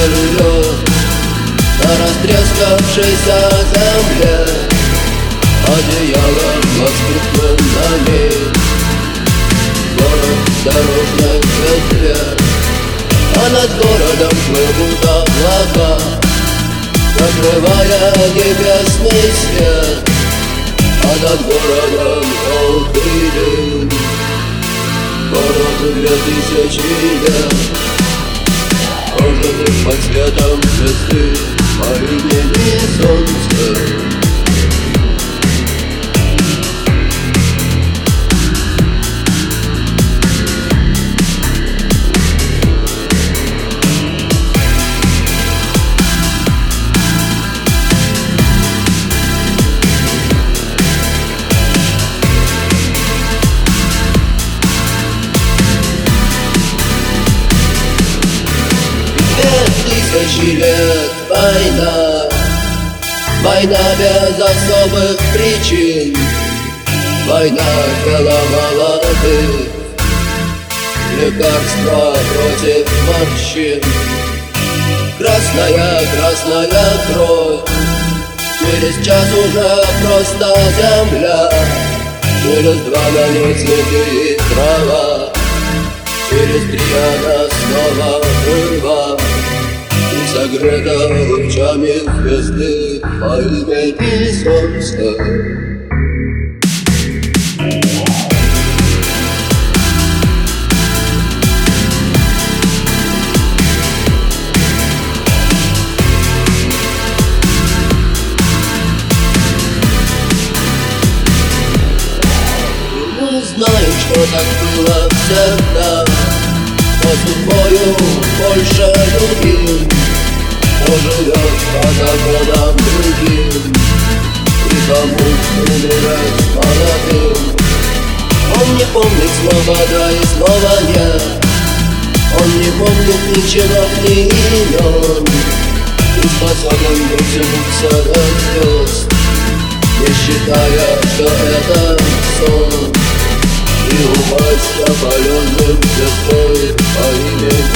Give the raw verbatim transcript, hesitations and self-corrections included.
живет на растрескавшейся земле. Одеяло распутным на ней, город в дорожной петле. А над городом плывут облака, закрывая небесный свет. А над городом желтый дым, город две тысячи лет. Прожитых под светом звезды по имени Солнце. Тысячи лет война, война без особых причин, война тела молодых, лекарства против морщин. Красная, красная кровь, через час уже просто земля, через два на ней цветы и трава, через три она снова жива, согрета лучами звезды по имени Солнце. Мы знаем, что так было всегда, но судьбою больше любим, кто живет по законам другим, и кому умирать молодым. Он не помнит слова да и слова нет, он не помнит ни чинов, ни имен, и способен дотянуться до звезд, не считая, что это сон, и упасть опаленным звездой по имени